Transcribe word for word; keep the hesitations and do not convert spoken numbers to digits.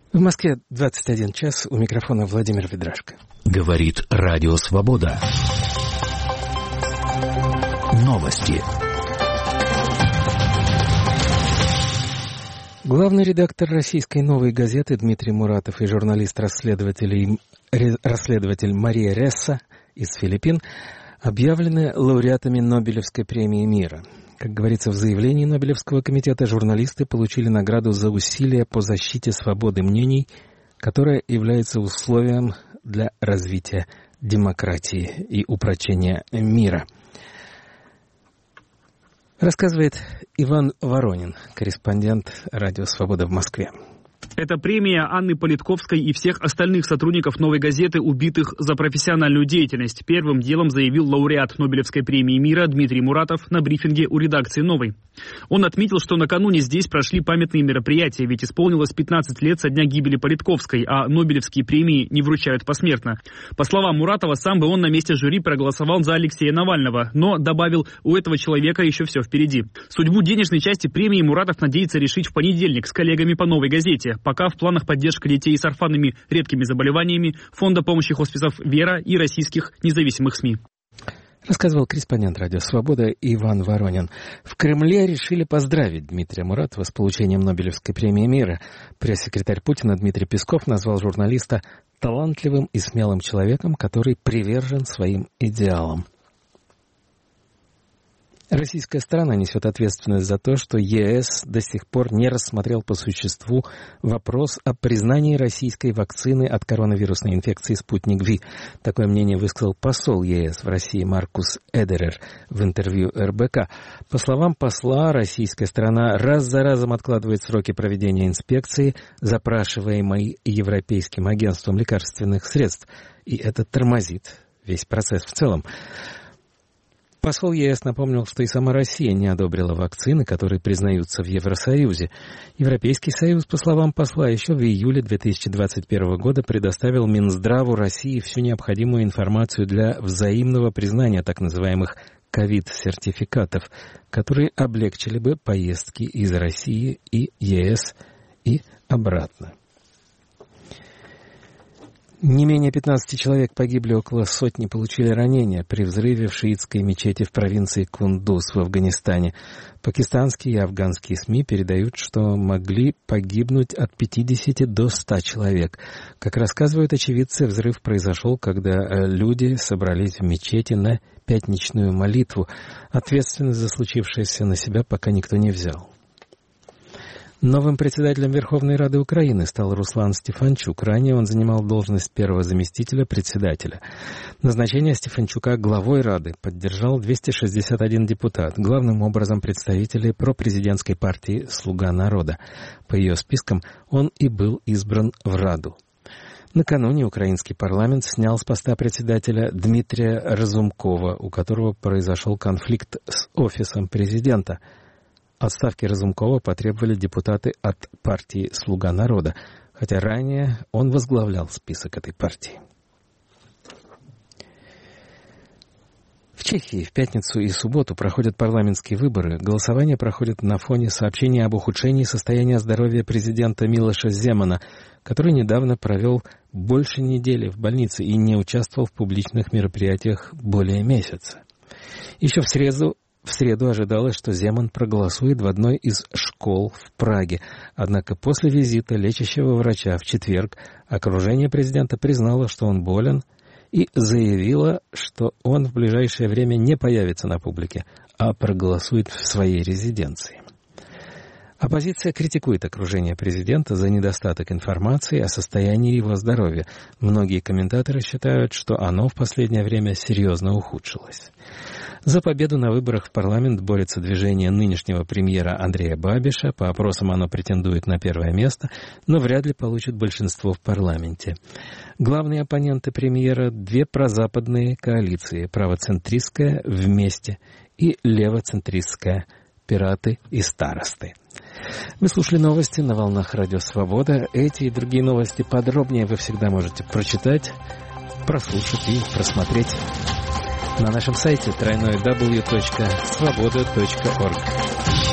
В Москве двадцать один час, у микрофона Владимир Ведрашко. Говорит Радио Свобода. Новости. Главный редактор российской «Новой газеты» Дмитрий Муратов и журналист-расследователь расследователь Мария Ресса из Филиппин объявлены лауреатами Нобелевской премии мира. Как говорится в заявлении Нобелевского комитета, журналисты получили награду за усилия по защите свободы мнений, которая является условием для развития демократии и упрочения мира. Рассказывает Иван Воронин, корреспондент «Радио Свобода» в Москве. Это премия Анны Политковской и всех остальных сотрудников «Новой газеты», убитых за профессиональную деятельность. Первым делом заявил лауреат Нобелевской премии мира Дмитрий Муратов на брифинге у редакции «Новой». Он отметил, что накануне здесь прошли памятные мероприятия, ведь исполнилось пятнадцать лет со дня гибели Политковской, а Нобелевские премии не вручают посмертно. По словам Муратова, сам бы он на месте жюри проголосовал за Алексея Навального, но добавил, у этого человека еще все впереди. Судьбу денежной части премии Муратов надеется решить в понедельник с коллегами по «Новой газете». Пока в планах поддержка детей с орфанными редкими заболеваниями, Фонда помощи хосписов «Вера» и российских независимых СМИ. Рассказывал корреспондент «Радио Свобода» Иван Воронин. В Кремле решили поздравить Дмитрия Муратова с получением Нобелевской премии мира. Пресс-секретарь Путина Дмитрий Песков назвал журналиста талантливым и смелым человеком, который привержен своим идеалам. Российская сторона несет ответственность за то, что ЕС до сих пор не рассмотрел по существу вопрос о признании российской вакцины от коронавирусной инфекции «Спутник Ви». Такое мнение высказал посол ЕС в России Маркус Эдерер в интервью эр бэ ка. По словам посла, российская сторона раз за разом откладывает сроки проведения инспекции, запрашиваемой Европейским агентством лекарственных средств, и это тормозит весь процесс в целом. Посол ЕС напомнил, что и сама Россия не одобрила вакцины, которые признаются в Евросоюзе. Европейский Союз, по словам посла, еще в июле две тысячи двадцать первого года предоставил Минздраву России всю необходимую информацию для взаимного признания так называемых ковид-сертификатов, которые облегчили бы поездки из России и ЕС и обратно. Не менее пятнадцати человек погибли, около сотни получили ранения при взрыве в шиитской мечети в провинции Кундуз в Афганистане. Пакистанские и афганские СМИ передают, что могли погибнуть от пятидесяти до ста человек. Как рассказывают очевидцы, взрыв произошел, когда люди собрались в мечети на пятничную молитву. Ответственность за случившееся на себя пока никто не взял. Новым председателем Верховной Рады Украины стал Руслан Стефанчук. Ранее он занимал должность первого заместителя председателя. Назначение Стефанчука главой Рады поддержал двести шестьдесят один депутат, главным образом представители пропрезидентской партии «Слуга народа». По ее спискам он и был избран в Раду. Накануне украинский парламент снял с поста председателя Дмитрия Разумкова, у которого произошел конфликт с офисом президента. Отставки Разумкова потребовали депутаты от партии «Слуга народа», хотя ранее он возглавлял список этой партии. В Чехии в пятницу и субботу проходят парламентские выборы. Голосование проходит на фоне сообщения об ухудшении состояния здоровья президента Милоша Земана, который недавно провел больше недели в больнице и не участвовал в публичных мероприятиях более месяца. Еще в среду В среду ожидалось, что Земан проголосует в одной из школ в Праге. Однако после визита лечащего врача в четверг окружение президента признало, что он болен, и заявило, что он в ближайшее время не появится на публике, а проголосует в своей резиденции. Оппозиция критикует окружение президента за недостаток информации о состоянии его здоровья. Многие комментаторы считают, что оно в последнее время серьезно ухудшилось. За победу на выборах в парламент борется движение нынешнего премьера Андрея Бабиша. По опросам оно претендует на первое место, но вряд ли получит большинство в парламенте. Главные оппоненты премьера – две прозападные коалиции – правоцентристская «Вместе» и левоцентристская «Пираты» и «Старосты». Вы слушали новости на волнах Радио Свобода. Эти и другие новости подробнее вы всегда можете прочитать, прослушать и просмотреть на нашем сайте дабл ю дабл ю дабл ю точка свобода точка орг.